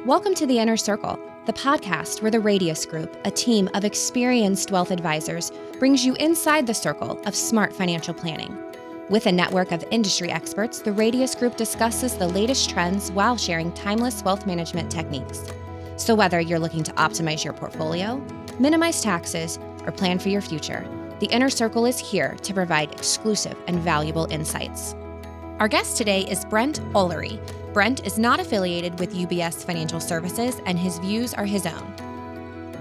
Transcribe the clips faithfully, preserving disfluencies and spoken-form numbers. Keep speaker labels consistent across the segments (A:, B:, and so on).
A: Welcome to The Inner Circle, the podcast where the Radius Group, a team of experienced wealth advisors, brings you inside the circle of smart financial planning. With a network of industry experts, the Radius Group discusses the latest trends while sharing timeless wealth management techniques. So whether you're looking to optimize your portfolio, minimize taxes, or plan for your future, The Inner Circle is here to provide exclusive and valuable insights. Our guest today is Brent Ullery. Brent is not affiliated with U B S Financial Services, and his views are his own.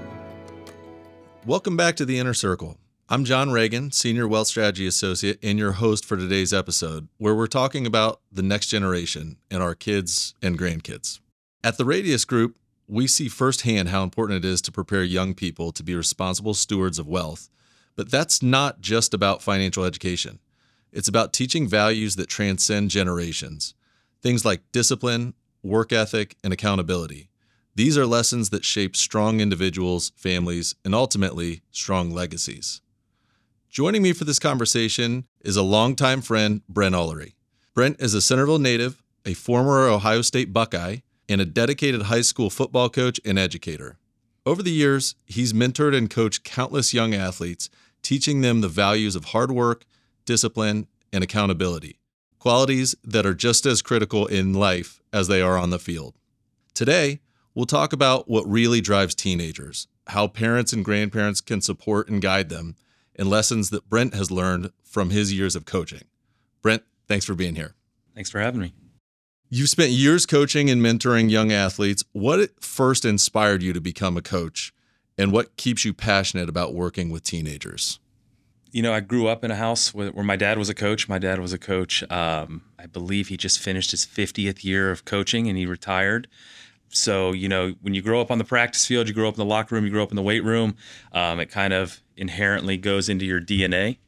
B: Welcome back to The Inner Circle. I'm John Reagan, Senior Wealth Strategy Associate, and your host for today's episode, where we're talking about the next generation and our kids and grandkids. At the Radius Group, we see firsthand how important it is to prepare young people to be responsible stewards of wealth. But that's not just about financial education. It's about teaching values that transcend generations. Things like discipline, work ethic, and accountability. These are lessons that shape strong individuals, families, and ultimately, strong legacies. Joining me for this conversation is a longtime friend, Brent Ullery. Brent is a Centerville native, a former Ohio State Buckeye, and a dedicated high school football coach and educator. Over the years, he's mentored and coached countless young athletes, teaching them the values of hard work, discipline, and accountability. Qualities that are just as critical in life as they are on the field. Today, we'll talk about what really drives teenagers, how parents and grandparents can support and guide them, and lessons that Brent has learned from his years of coaching. Brent, thanks for being here.
C: Thanks for having me.
B: You've spent years coaching and mentoring young athletes. What first inspired you to become a coach, and what keeps you passionate about working with teenagers?
C: You know, I grew up in a house where, where my dad was a coach. My dad was a coach. Um, I believe he just finished his fiftieth year of coaching and he retired. So, you know, when you grow up on the practice field, you grow up in the locker room, you grow up in the weight room, um, it kind of inherently goes into your D N A.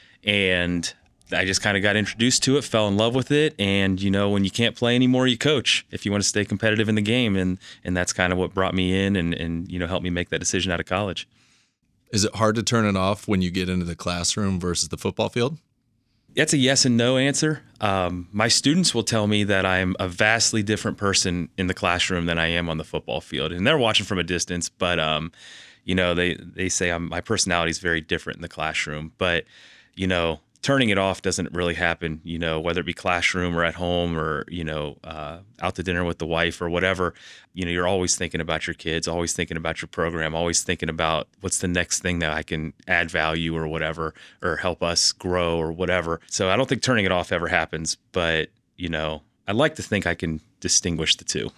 C: And I just kind of got introduced to it, fell in love with it. And, you know, when you can't play anymore, you coach if you want to stay competitive in the game. And and that's kind of what brought me in and, and you know, helped me make that decision out of college.
B: Is it hard to turn it off when you get into the classroom versus the football field?
C: That's a yes and no answer. Um, my students will tell me that I'm a vastly different person in the classroom than I am on the football field. And they're watching from a distance, but, um, you know, they, they say I'm, my personality is very different in the classroom. But, you know, turning it off doesn't really happen, you know, whether it be classroom or at home or, you know, uh, out to dinner with the wife or whatever. You know, you're always thinking about your kids, always thinking about your program, always thinking about what's the next thing that I can add value or whatever, or help us grow or whatever. So I don't think turning it off ever happens, but, you know, I like to think I can distinguish the two.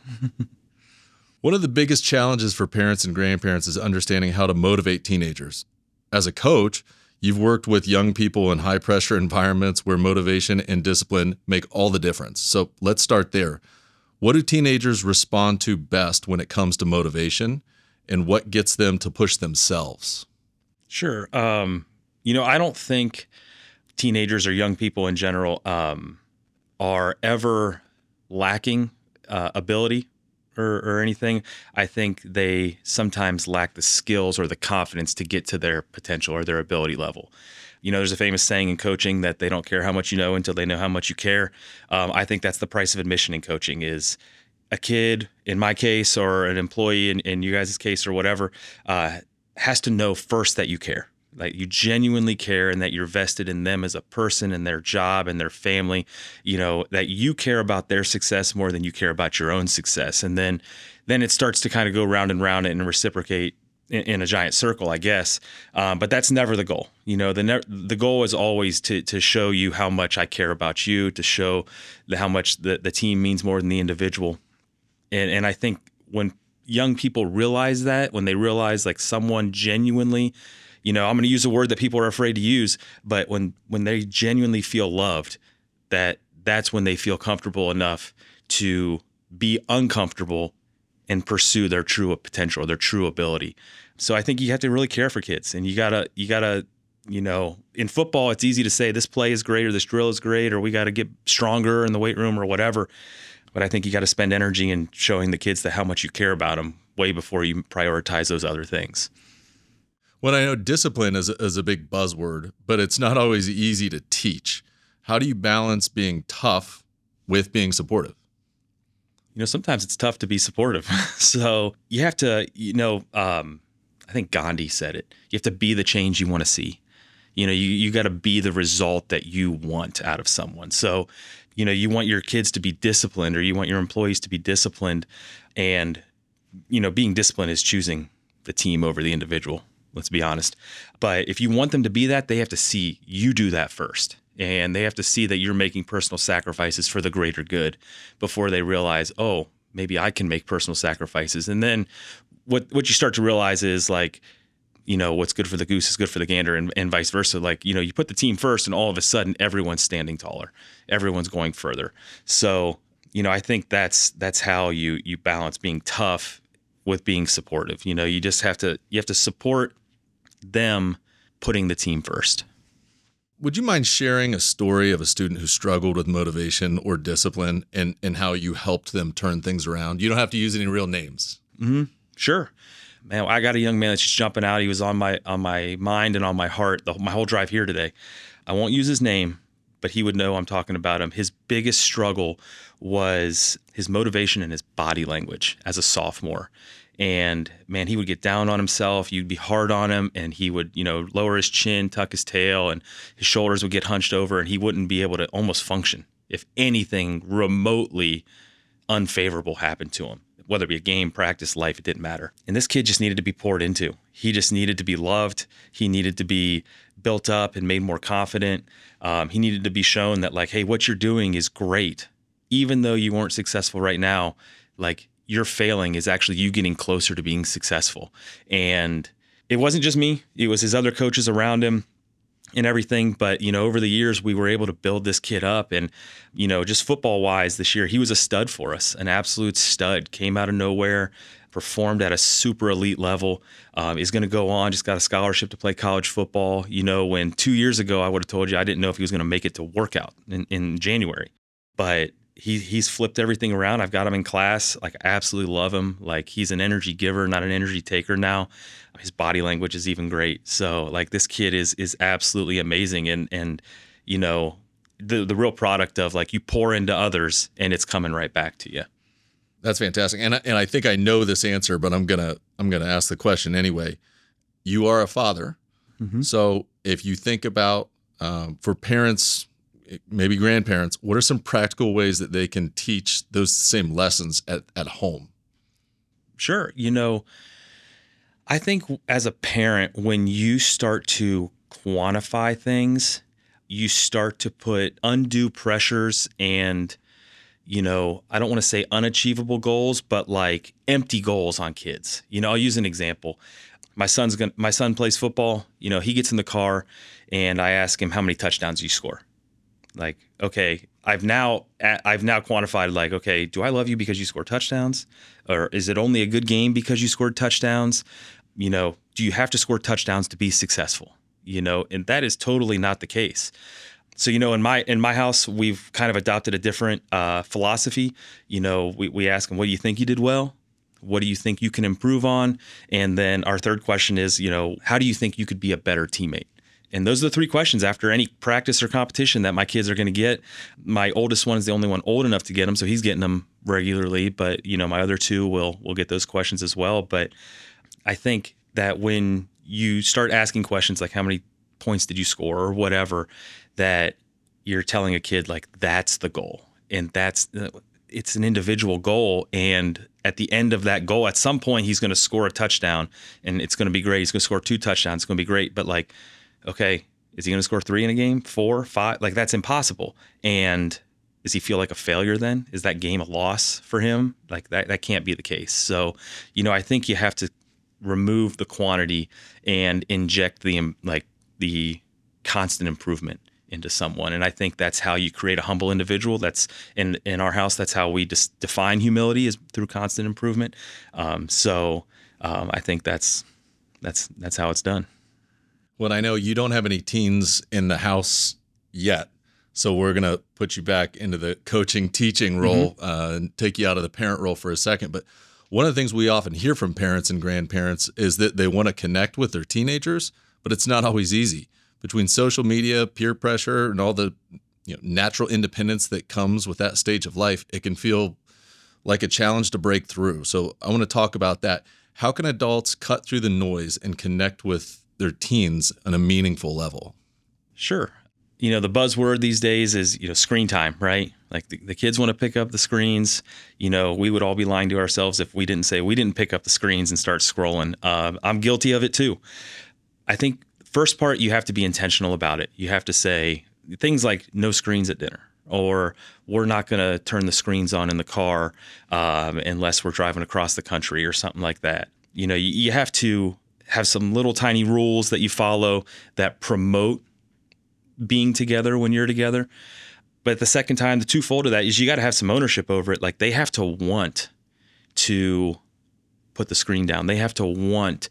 B: One of the biggest challenges for parents and grandparents is understanding how to motivate teenagers. As a coach, you've worked with young people in high-pressure environments where motivation and discipline make all the difference. So let's start there. What do teenagers respond to best when it comes to motivation, and what gets them to push themselves?
C: Sure. Um, you know, I don't think teenagers or young people in general um, are ever lacking uh, ability Or, or anything. I think they sometimes lack the skills or the confidence to get to their potential or their ability level. You know, there's a famous saying in coaching that they don't care how much you know until they know how much you care. Um, I think that's the price of admission in coaching is a kid, in my case, or an employee in, in you guys' case or whatever, uh, has to know first that you care. Like you genuinely care and that you're vested in them as a person and their job and their family, you know, that you care about their success more than you care about your own success. And then then it starts to kind of go round and round and reciprocate in, in a giant circle, I guess. Um, but that's never the goal. You know, the ne- the goal is always to to show you how much I care about you, to show the, how much the, the team means more than the individual. And and I think when young people realize that, when they realize like someone genuinely, you know, I'm going to use a word that people are afraid to use, but when when they genuinely feel loved, that that's when they feel comfortable enough to be uncomfortable and pursue their true potential, their true ability. So I think you have to really care for kids, and you gotta you gotta you know, in football it's easy to say this play is great or this drill is great or we got to get stronger in the weight room or whatever, but I think you got to spend energy in showing the kids that how much you care about them way before you prioritize those other things.
B: Well, I know discipline is a, is a big buzzword, but it's not always easy to teach. How do you balance being tough with being supportive?
C: you know, sometimes it's tough to be supportive. So you have to, you know, um, I think Gandhi said it. You have to be the change you want to see. You know, you, you got to be the result that you want out of someone. So, you know, you want your kids to be disciplined, or you want your employees to be disciplined. And, you know, being disciplined is choosing the team over the individual. Let's be honest. But if you want them to be that, they have to see you do that first. And they have to see that you're making personal sacrifices for the greater good before they realize, oh, maybe I can make personal sacrifices. And then what what you start to realize is, like, you know, what's good for the goose is good for the gander, and, and vice versa. Like, you know, you put the team first and all of a sudden everyone's standing taller. Everyone's going further. So, you know, I think that's that's how you you balance being tough with being supportive. You know, you just have to you have to support them putting the team first.
B: Would you mind sharing a story of a student who struggled with motivation or discipline, and, and how you helped them turn things around? You don't have to use any real names.
C: Mm-hmm. Sure. Man, I got a young man that's just jumping out. He was on my on my mind and on my heart the, my whole drive here today. I won't use his name, but he would know I'm talking about him. His biggest struggle was his motivation and his body language as a sophomore. And man, he would get down on himself. You'd be hard on him, and he would, you know, lower his chin, tuck his tail, and his shoulders would get hunched over, and he wouldn't be able to almost function if anything remotely unfavorable happened to him. Whether it be a game, practice, life, it didn't matter. And this kid just needed to be poured into. He just needed to be loved. He needed to be built up and made more confident. Um, he needed to be shown that, like, hey, what you're doing is great. Even though you weren't successful right now, like, your failing is actually you getting closer to being successful. And it wasn't just me. It was his other coaches around him and everything. But, you know, over the years, we were able to build this kid up. And, you know, just football wise this year, he was a stud for us, an absolute stud. Came out of nowhere, performed at a super elite level, um, is going to go on, just got a scholarship to play college football. You know, when two years ago, I would have told you I didn't know if he was going to make it to workout in, in January. But he he's flipped everything around. I've got him in class. Like, I absolutely love him. Like, he's an energy giver, not an energy taker now. His body language is even great. So, like, this kid is is absolutely amazing. And and you know, the the real product of, like, you pour into others and it's coming right back to you.
B: That's fantastic. And I, and I think I know this answer, but I'm gonna I'm gonna ask the question anyway. You are a father, mm-hmm. So if you think about um, for parents, maybe grandparents, what are some practical ways that they can teach those same lessons at, at home?
C: Sure. You know, I think as a parent, when you start to quantify things, you start to put undue pressures and, you know, I don't want to say unachievable goals, but like empty goals on kids. You know, I'll use an example. My son's gonna, my son plays football. You know, he gets in the car and I ask him, how many touchdowns do you score? Like, okay, I've now I've now quantified, like, okay, do I love you because you score touchdowns? Or is it only a good game because you scored touchdowns? You know, do you have to score touchdowns to be successful? You know, and that is totally not the case. So, you know, in my in my house, we've kind of adopted a different uh, philosophy. You know, we, we ask them, what do you think you did well? What do you think you can improve on? And then our third question is, you know, how do you think you could be a better teammate? And those are the three questions after any practice or competition that my kids are going to get. My oldest one is the only one old enough to get them, so he's getting them regularly. But, you know, my other two will will get those questions as well. But I think that when you start asking questions like how many points did you score or whatever, that you're telling a kid, like, that's the goal. And that's it's an individual goal. And at the end of that goal, at some point, he's going to score a touchdown and it's going to be great. He's going to score two touchdowns. It's going to be great. But, like, okay, is he going to score three in a game, four, five? Like, that's impossible. And does he feel like a failure then? Is that game a loss for him? Like, that, that can't be the case. So, you know, I think you have to remove the quantity and inject the, like, the constant improvement into someone. And I think that's how you create a humble individual. That's in, in our house, that's how we just define humility, is through constant improvement. Um, so um, I think that's, that's, that's how it's done.
B: Well, I know you don't have any teens in the house yet, so we're going to put you back into the coaching, teaching role, mm-hmm. uh, and take you out of the parent role for a second. But one of the things we often hear from parents and grandparents is that they want to connect with their teenagers, but it's not always easy. Between social media, peer pressure, and all the, you know, natural independence that comes with that stage of life, it can feel like a challenge to break through. So I want to talk about that. How can adults cut through the noise and connect with their teens on a meaningful level?
C: Sure. You know, the buzzword these days is, you know, screen time, right? Like the, the kids want to pick up the screens. You know, we would all be lying to ourselves if we didn't say we didn't pick up the screens and start scrolling. Uh, I'm guilty of it too. I think first part, you have to be intentional about it. You have to say things like no screens at dinner, or we're not going to turn the screens on in the car um, unless we're driving across the country or something like that. You know, you, you have to have some little tiny rules that you follow that promote being together when you're together. But the second time, the twofold of that is you got to have some ownership over it. Like they have to want to put the screen down. They have to want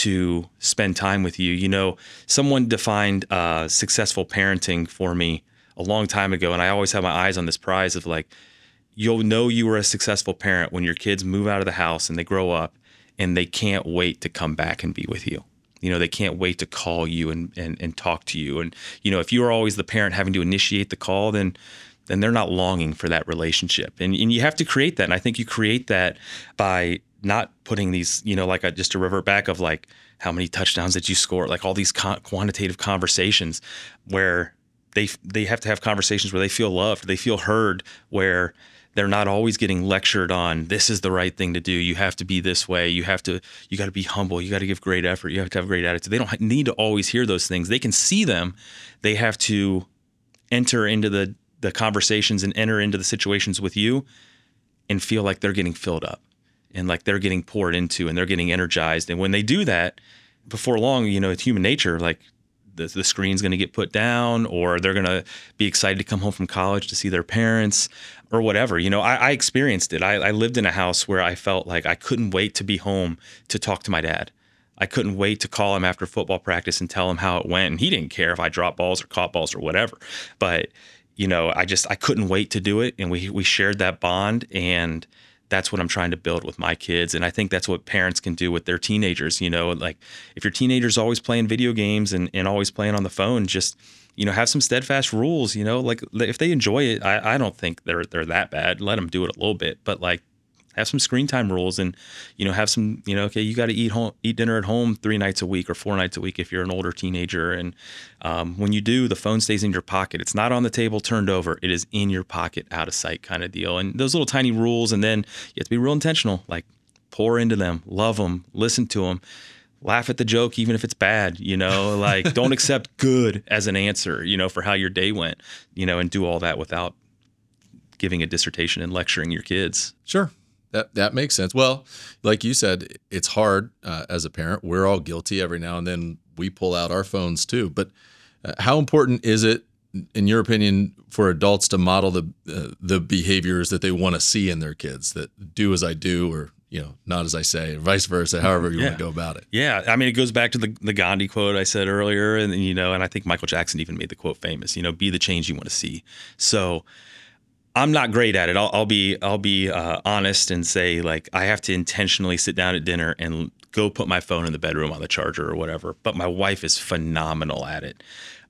C: to spend time with you. You know, someone defined uh, successful parenting for me a long time ago, and I always have my eyes on this prize of like, you'll know you were a successful parent when your kids move out of the house and they grow up and they can't wait to come back and be with you. You know, they can't wait to call you and, and, and talk to you. And, you know, if you are always the parent having to initiate the call, then then they're not longing for that relationship. And, and you have to create that. And I think you create that by not putting these, you know, like a, just to revert back of like, how many touchdowns did you score? Like all these con- quantitative conversations where they they have to have conversations where they feel loved, they feel heard, where they're not always getting lectured on this is the right thing to do. You have to be this way. You have to, you got to be humble. You got to give great effort. You have to have great attitude. They don't need to always hear those things. They can see them. They have to enter into the, the conversations and enter into the situations with you and feel like they're getting filled up and like they're getting poured into and they're getting energized. And when they do that, before long, you know, it's human nature, like the, the screen's going to get put down, or they're going to be excited to come home from college to see their parents or whatever. You know, I, I experienced it. I, I lived in a house where I felt like I couldn't wait to be home to talk to my dad. I couldn't wait to call him after football practice and tell him how it went. And he didn't care if I dropped balls or caught balls or whatever. But, you know, I just, I couldn't wait to do it. And we, we shared that bond, and that's what I'm trying to build with my kids. And I think that's what parents can do with their teenagers. You know, like if your teenager's always playing video games and, and always playing on the phone, just, you know, have some steadfast rules. You know, like if they enjoy it, I, I don't think they're they're that bad. Let them do it a little bit, but like have some screen time rules, and you know, have some, you know, okay, you got to eat home, eat dinner at home three nights a week or four nights a week if you're an older teenager. And um, when you do, the phone stays in your pocket. It's not on the table turned over. It is in your pocket, out of sight, kind of deal. And those little tiny rules, and then you have to be real intentional. Like pour into them, love them, listen to them. Laugh at the joke, even if it's bad, you know, like don't accept good as an answer, you know, for how your day went, you know, and do all that without giving a dissertation and lecturing your kids.
B: Sure. That that makes sense. Well, like you said, it's hard uh, as a parent. We're all guilty every now and then. We pull out our phones too. But uh, how important is it, in your opinion, for adults to model the uh, the behaviors that they want to see in their kids, that do as I do, or you know, not as I say, or vice versa, however you
C: yeah.
B: want to go about it?
C: Yeah. I mean, it goes back to the, the Gandhi quote I said earlier. And, you know, and I think Michael Jackson even made the quote famous, you know, be the change you want to see. So I'm not great at it. I'll, I'll be, I'll be uh, honest and say, like, I have to intentionally sit down at dinner and go put my phone in the bedroom on the charger or whatever. But my wife is phenomenal at it.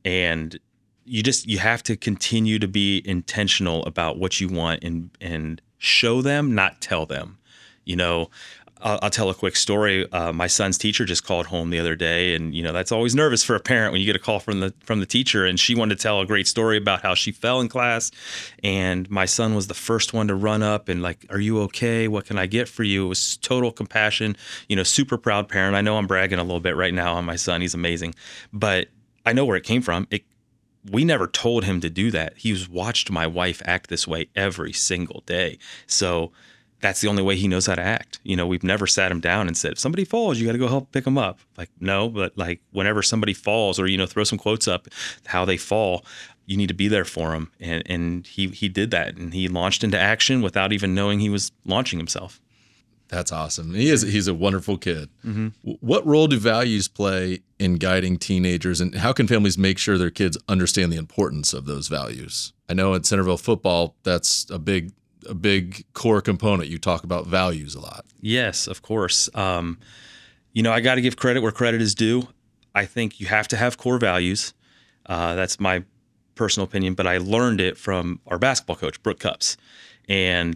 C: And you just, you have to continue to be intentional about what you want and, and show them, not tell them. You know, I'll, I'll tell a quick story. Uh, my son's teacher just called home the other day, and you know that's always nervous for a parent when you get a call from the from the teacher. And she wanted to tell a great story about how she fell in class, and my son was the first one to run up and like, "Are you okay? What can I get for you?" It was total compassion. You know, super proud parent. I know I'm bragging a little bit right now on my son. He's amazing, but I know where it came from. It we never told him to do that. He's watched my wife act this way every single day, so that's the only way he knows how to act. You know, we've never sat him down and said, if somebody falls, you got to go help pick them up. Like, no, but like whenever somebody falls, or, you know, throw some quotes up, how they fall, you need to be there for them. And, and he, he did that, and he launched into action without even knowing he was launching himself.
B: That's awesome. He is, he's a wonderful kid.
C: Mm-hmm.
B: What role do values play in guiding teenagers, and how can families make sure their kids understand the importance of those values? I know in Centerville football, that's a big a big core component. You talk about values a lot.
C: Yes, of course. Um, you know, I got to give credit where credit is due. I think you have to have core values. Uh, that's my personal opinion, but I learned it from our basketball coach, Brooke Cups. And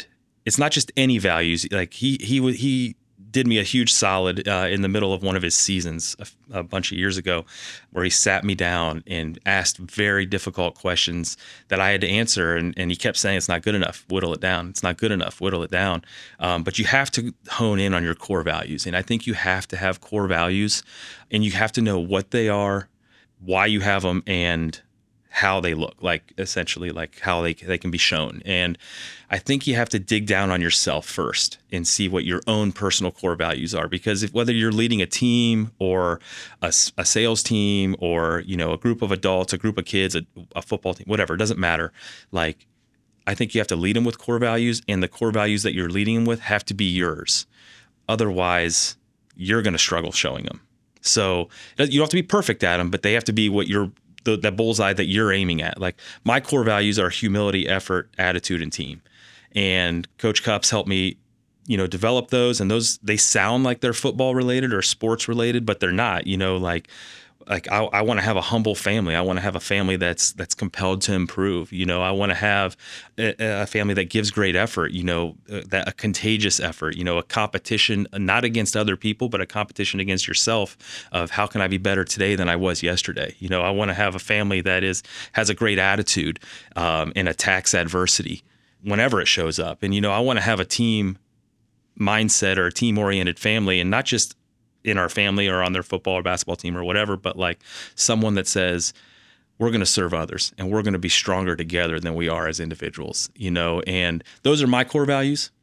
C: it's not just any values. Like he he w- he did me a huge solid uh, in the middle of one of his seasons a, a bunch of years ago, where he sat me down and asked very difficult questions that I had to answer, and, and he kept saying, "It's not good enough. Whittle it down. It's not good enough. Whittle it down." Um, but you have to hone in on your core values, and I think you have to have core values, and you have to know what they are, why you have them, and how they look, like essentially like how they they can be shown. And I think you have to dig down on yourself first and see what your own personal core values are, because if, whether you're leading a team or a, a sales team or, you know, a group of adults, a group of kids, a, a football team, whatever, it doesn't matter. Like, I think you have to lead them with core values, and the core values that you're leading them with have to be yours. Otherwise, you're going to struggle showing them. So you don't have to be perfect at them, but they have to be what you're The, that bullseye that you're aiming at. Like, my core values are humility, effort, attitude, and team. And Coach Cups helped me, you know, develop those. And those, they sound like they're football related or sports related, but they're not. You know, like, like I, I want to have a humble family. I want to have a family that's that's compelled to improve. You know, I want to have a, a family that gives great effort. You know, uh, that a contagious effort. You know, a competition not against other people, but a competition against yourself. Of how can I be better today than I was yesterday? You know, I want to have a family that is has a great attitude um, and attacks adversity whenever it shows up. And you know, I want to have a team mindset or a team oriented family, and not just in our family or on their football or basketball team or whatever, but like someone that says, we're going to serve others and we're going to be stronger together than we are as individuals, you know, and those are my core values.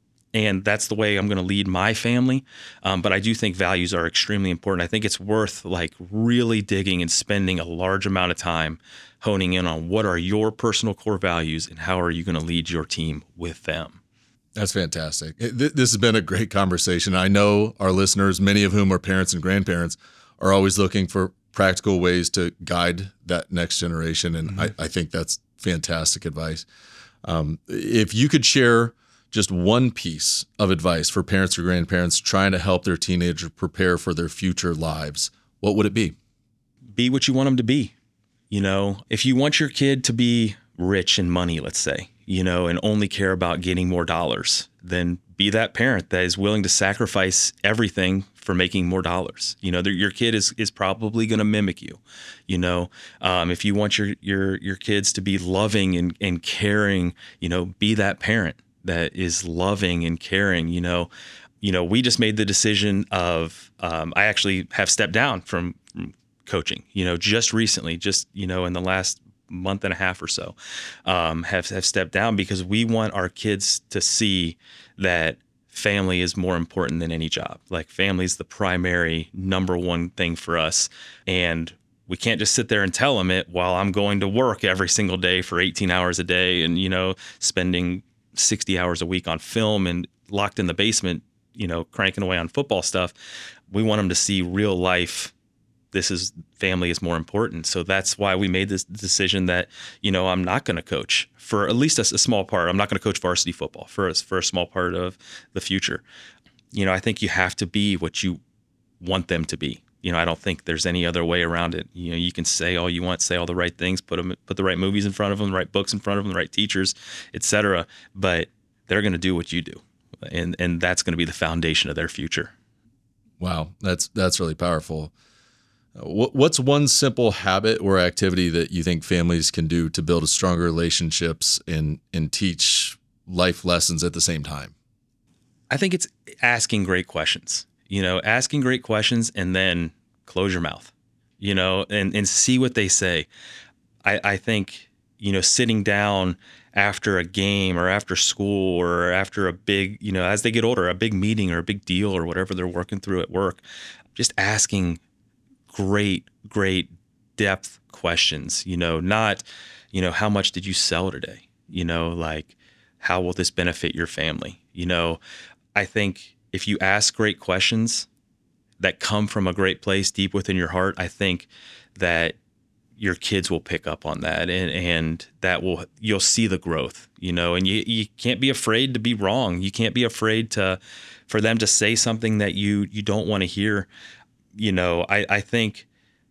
C: And that's the way I'm going to lead my family. Um, but I do think values are extremely important. I think it's worth like really digging and spending a large amount of time honing in on what are your personal core values and how are you going to lead your team with them.
B: That's fantastic. This has been a great conversation. I know our listeners, many of whom are parents and grandparents, are always looking for practical ways to guide that next generation. And mm-hmm. I, I think that's fantastic advice. Um, if you could share just one piece of advice for parents or grandparents trying to help their teenager prepare for their future lives, what would it be?
C: Be what you want them to be. You know, if you want your kid to be rich in money, let's say, you know, and only care about getting more dollars, then be that parent that is willing to sacrifice everything for making more dollars. You know, your kid is is probably going to mimic you. You know, um, if you want your your your kids to be loving and, and caring, you know, be that parent that is loving and caring. You know, you know, we just made the decision of um, I actually have stepped down from, from coaching. You know, just recently, just you know, in the last month and a half or so, um, have have stepped down because we want our kids to see that family is more important than any job. Like, family is the primary number one thing for us, and we can't just sit there and tell them it while I'm going to work every single day for eighteen hours a day, and you know, spending sixty hours a week on film and locked in the basement, you know, cranking away on football stuff. We want them to see real life. This is family is more important. So that's why we made this decision that, you know, I'm not going to coach for at least a, a small part. I'm not going to coach varsity football for a, for a small part of the future. You know, I think you have to be what you want them to be. You know, I don't think there's any other way around it. You know, you can say all you want, say all the right things, put them, put the right movies in front of them, the right books in front of them, the right teachers, et cetera. But they're going to do what you do. And, and that's going to be the foundation of their future.
B: Wow. That's, that's really powerful. What's one simple habit or activity that you think families can do to build stronger relationships and, and teach life lessons at the same time?
C: I think it's asking great questions, you know, asking great questions and then close your mouth, you know, and, and see what they say. I, I think, you know, sitting down after a game or after school or after a big, you know, as they get older, a big meeting or a big deal or whatever they're working through at work, just asking great, great depth questions, you know, not, you know, how much did you sell today? You know, like, how will this benefit your family? You know, I think if you ask great questions that come from a great place deep within your heart, I think that your kids will pick up on that, and, and that will, you'll see the growth, you know, and you, you can't be afraid to be wrong. You can't be afraid to, for them to say something that you, you don't want to hear. You know, I, I think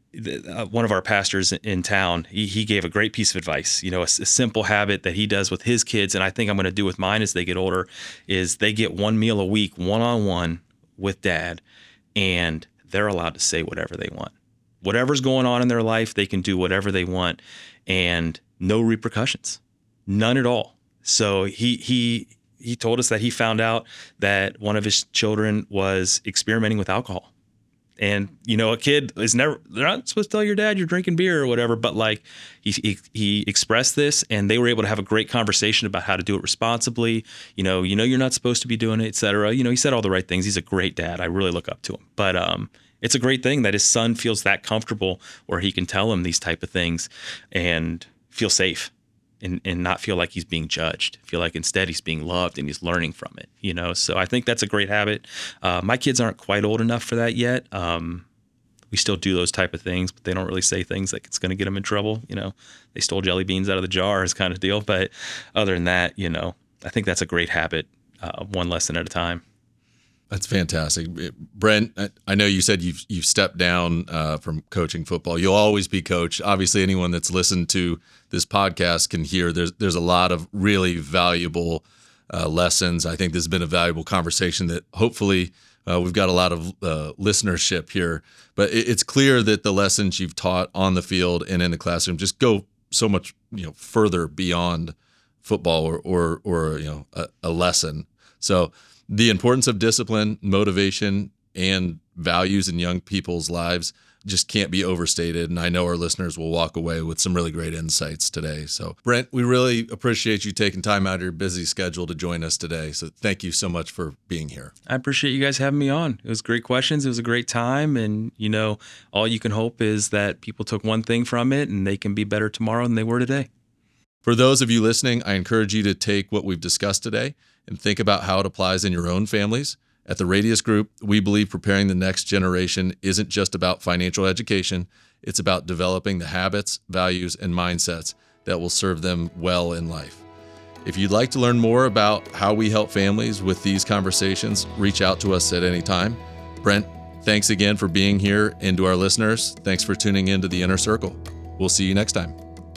C: uh, one of our pastors in town, he, he gave a great piece of advice. You know, a, a simple habit that he does with his kids, and I think I'm going to do with mine as they get older, is they get one meal a week, one-on-one with dad, and they're allowed to say whatever they want. Whatever's going on in their life, they can do whatever they want, and no repercussions, none at all. So he he he told us that he found out that one of his children was experimenting with alcohol. And, you know, a kid is never, they're not supposed to tell your dad you're drinking beer or whatever, but like he, he he expressed this, and they were able to have a great conversation about how to do it responsibly. You know, you know, you're not supposed to be doing it, et cetera. You know, he said all the right things. He's a great dad. I really look up to him. But um, it's a great thing that his son feels that comfortable where he can tell him these type of things and feel safe. And, and not feel like he's being judged, feel like instead he's being loved and he's learning from it, you know? So I think that's a great habit. Uh, my kids aren't quite old enough for that yet. Um, we still do those type of things, but they don't really say things like it's going to get them in trouble. You know, they stole jelly beans out of the jars kind of deal. But other than that, you know, I think that's a great habit, uh, one lesson at a time.
B: That's fantastic. Brent, I know you said you've you've stepped down uh, from coaching football. You'll always be coach. Obviously, anyone that's listened to this podcast can hear there's there's a lot of really valuable uh, lessons. I think this has been a valuable conversation that hopefully uh, we've got a lot of uh, listenership here. But it, it's clear that the lessons you've taught on the field and in the classroom just go so much you know further beyond football or or, or you know a, a lesson. So the importance of discipline, motivation, and values in young people's lives just can't be overstated. And I know our listeners will walk away with some really great insights today. So, Brent, we really appreciate you taking time out of your busy schedule to join us today. So thank you so much for being here.
C: I appreciate you guys having me on. It was great questions. It was a great time. And, you know, all you can hope is that people took one thing from it and they can be better tomorrow than they were today.
B: For those of you listening, I encourage you to take what we've discussed today and think about how it applies in your own families. At the Radius Group, we believe preparing the next generation isn't just about financial education. It's about developing the habits, values, and mindsets that will serve them well in life. If you'd like to learn more about how we help families with these conversations, reach out to us at any time. Brent, thanks again for being here, and to our listeners, thanks for tuning in to The Inner Circle. We'll see you next time.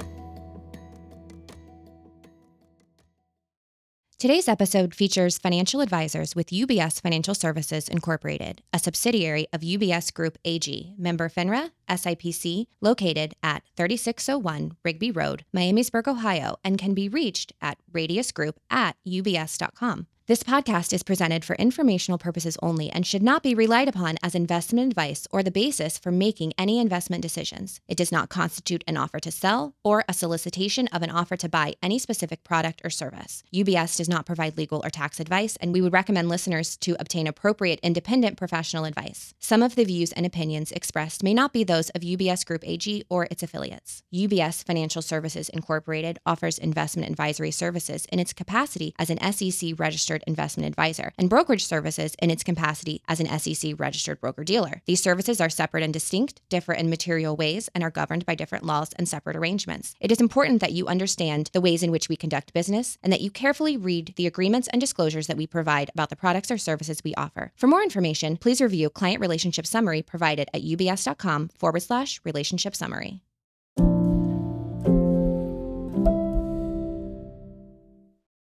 A: Today's episode features financial advisors with U B S Financial Services Incorporated, a subsidiary of U B S Group A G, member FINRA, S I P C, located at thirty-six oh one Rigby Road, Miamisburg, Ohio, and can be reached at radiusgroup at u b s dot com. This podcast is presented for informational purposes only and should not be relied upon as investment advice or the basis for making any investment decisions. It does not constitute an offer to sell or a solicitation of an offer to buy any specific product or service. U B S does not provide legal or tax advice, and we would recommend listeners to obtain appropriate independent professional advice. Some of the views and opinions expressed may not be those of U B S Group A G or its affiliates. U B S Financial Services Incorporated offers investment advisory services in its capacity as an S E C registered investment advisor and brokerage services in its capacity as an S E C registered broker-dealer. These services are separate and distinct, differ in material ways, and are governed by different laws and separate arrangements. It is important that you understand the ways in which we conduct business and that you carefully read the agreements and disclosures that we provide about the products or services we offer. For more information, please review Client Relationship Summary provided at ubs.com forward slash relationship summary.